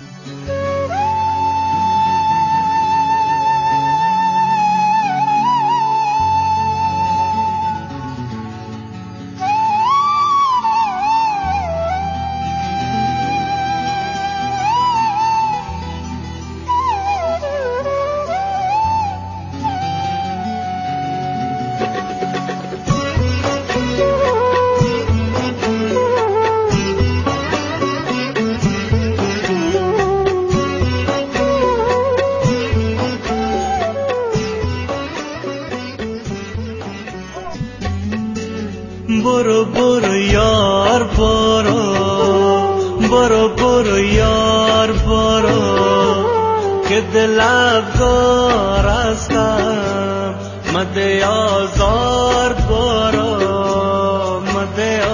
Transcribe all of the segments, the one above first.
برو برو یار برو، برو برو یار برو، که دل افگار هستم مده آزار. برو مده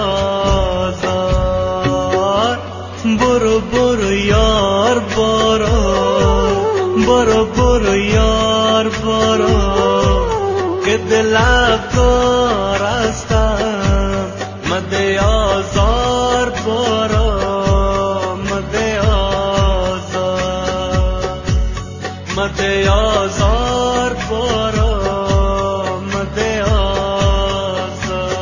آزار. برو برو یار برو، برو برو یار برو، که دل افگار هستم مده آزار. برو مده آزار، مده آزار. برو مده آزار.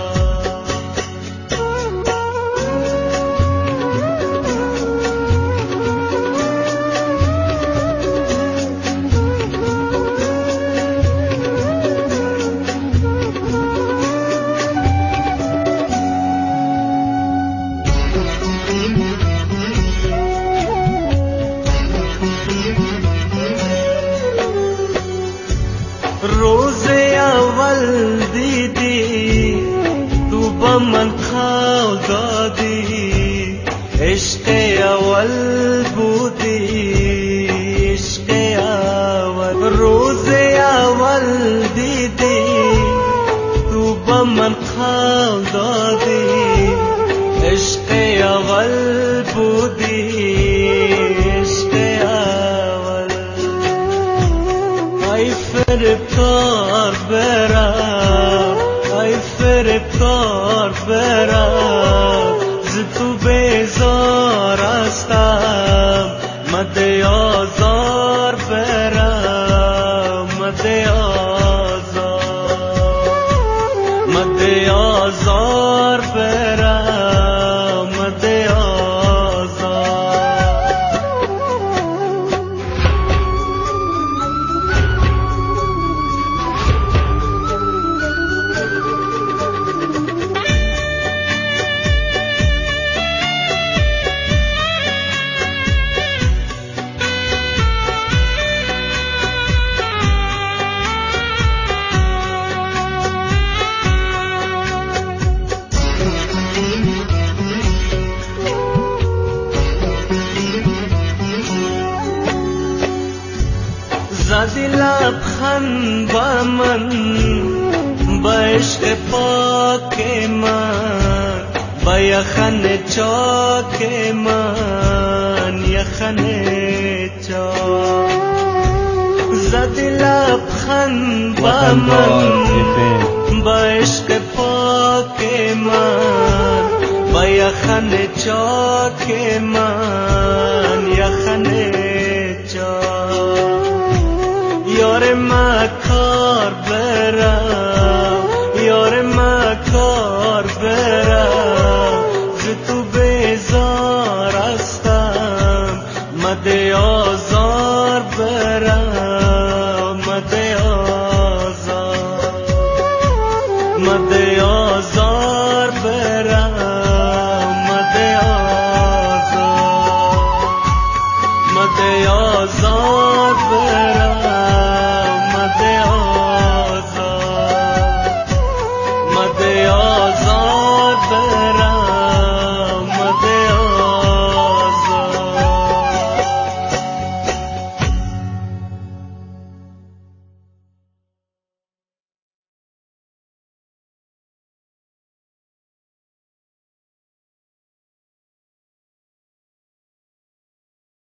روز اول دیدی تو با من خال دادی، عشق اول بودی، عشق اول. روز اول دیدی تو با من خال دادی، عشق اول بودی، عشق اول. ای فریبکار برم، ای فریبکار برم، ز تو بیزار هستم مده آزار. برم مده آزار، مده آزار. برم مده آزار. زدی لبخند با من، با عشق پاک من، با یخن چاک من، یخن چاک. زدی لبخند با من، با عشق پاک من، با یخن چاک من، یخن چاک. یار مکار برم، یار مکار برم، ز تو بیزار هستم مده آزار.